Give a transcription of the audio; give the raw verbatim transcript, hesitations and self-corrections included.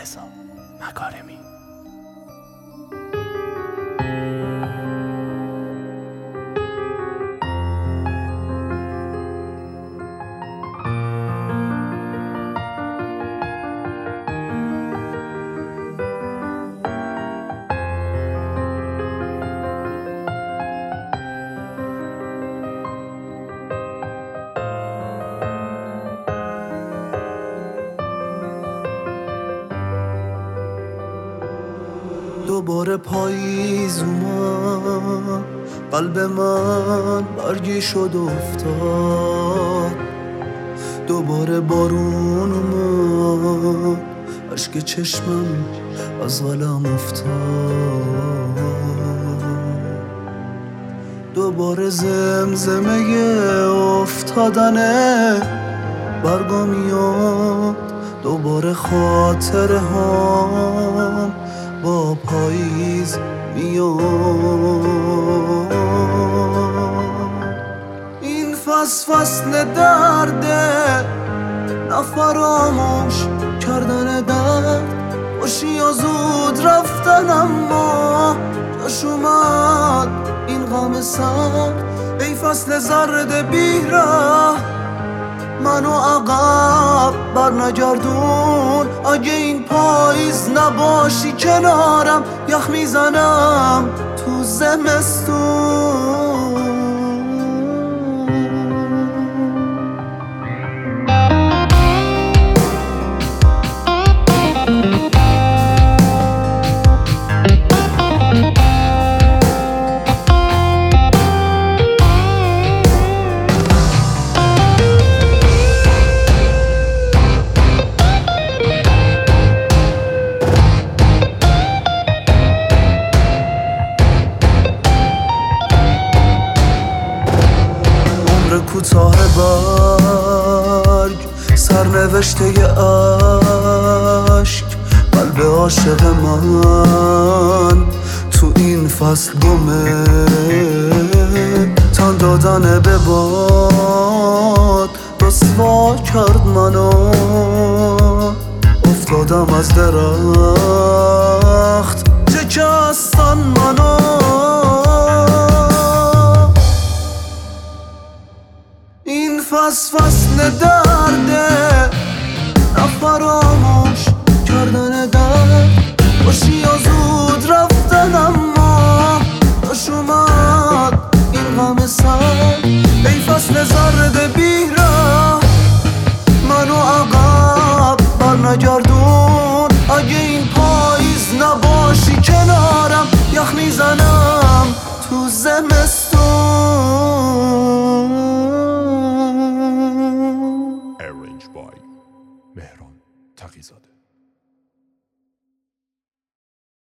علیرضا مکارمی. دوباره پاییز اومد، قلب من برگی شد افتاد. دوباره بارون اومد، اشک چشمم از قلم افتاد. دوباره زمزمه افتادنه برگا میاد. دوباره خاطره هم با پاییز میاد. این فصل فصل درده، نه فراموش کردن درد. خوشی یا زود رفتن اما جاش اومد این غم سرد. ای فصل زرد بیره، منو عقب بر نگردون. اگه این پاییز نباشی کنارم، یخ میزنم تو زمستون. کوتاه برگ، سرنوشته عشق، قلب عاشق من تو این فصل گمه. تن دادن به باد رسوا کرد منو. افتادم از درخت شکستن منو. این فصل فصل درده، نه فراموش کردن درد. خوشی یا زود رفتن اما جاش اومد این غم سرد. ای فصل زرد بیره، منو عقب بر نگردون. اگه این پاییز نباشی کنارم، یخ میزنم تو زمستون. مهران تقی‌زاده.